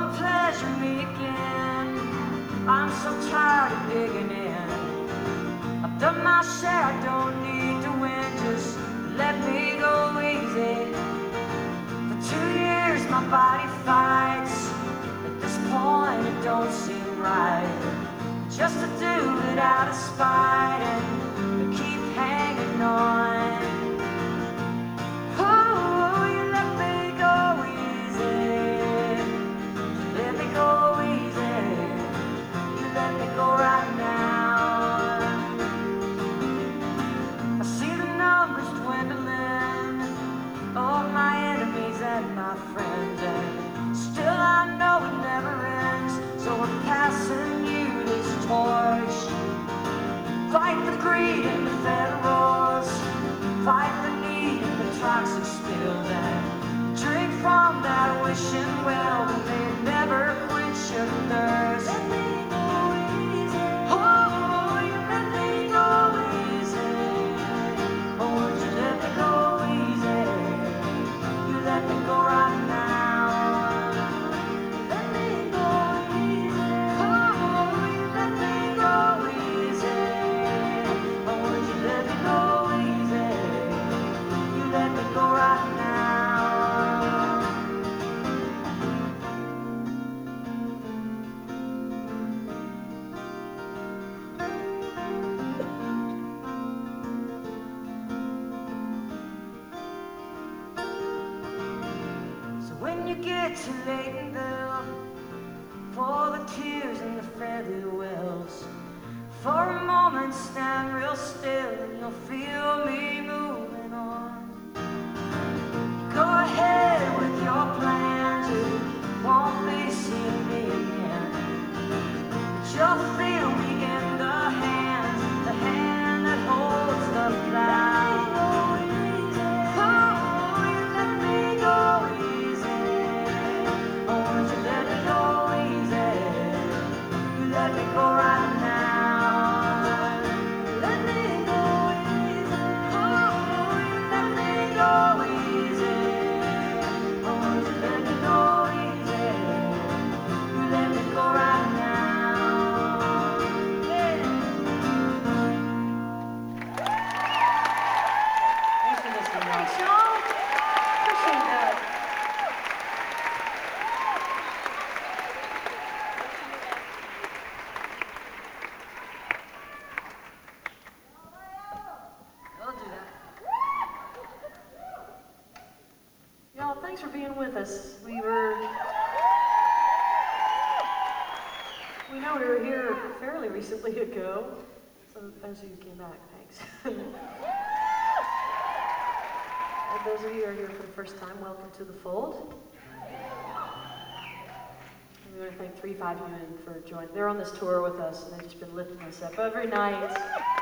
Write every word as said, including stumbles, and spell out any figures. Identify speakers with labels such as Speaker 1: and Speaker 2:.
Speaker 1: Lord, pleasure me again. I'm so tired of digging in. I've done my share, I don't need to win. Just let me go easy. For two years my body fights. At this point it don't seem right. Just to do it out of spite and keep hanging on. Oh, you let me go easy. Let me go easy. You let me go right now. I see the numbers dwindling of my enemies and my friends, and still I know it never ends. So I'm passing you this torch. Fight the greed and the federals. Fight the need and the toxic spills, and drink from that wishing well, but they never quench your thirst. Let me go easy. Oh, you let me go easy. Oh, would you let me go easy? You let me go right now. Let me go easy. Oh, you let me go easy. Oh, would you let me go easy? You let me go right now. So when you get to Laytonville, for the tears and the feather wells, for a moment stand real still and you'll feel me moving on. Go ahead with your plans, you won't be seeing me again. But you'll feel me in the hand, the hand that holds the plow. Oh, you let me go easy. Oh, won't you let me go easy? You let me go right now. Let me go easy. Oh, you let me go easy. Oh, won't you let me go easy? You let me go right now. Yeah. Thanks for listening, y'all.
Speaker 2: Thanks, y'all. Appreciate that.
Speaker 1: I'll do that.
Speaker 2: Y'all, thanks for being with us. We were, we know we were here fairly recently ago, so those of you who came back, thanks. And those of you who are here for the first time, welcome to the fold. And we want to thank three five Human for joining. They're on this tour with us, and they've just been lifting us up every night.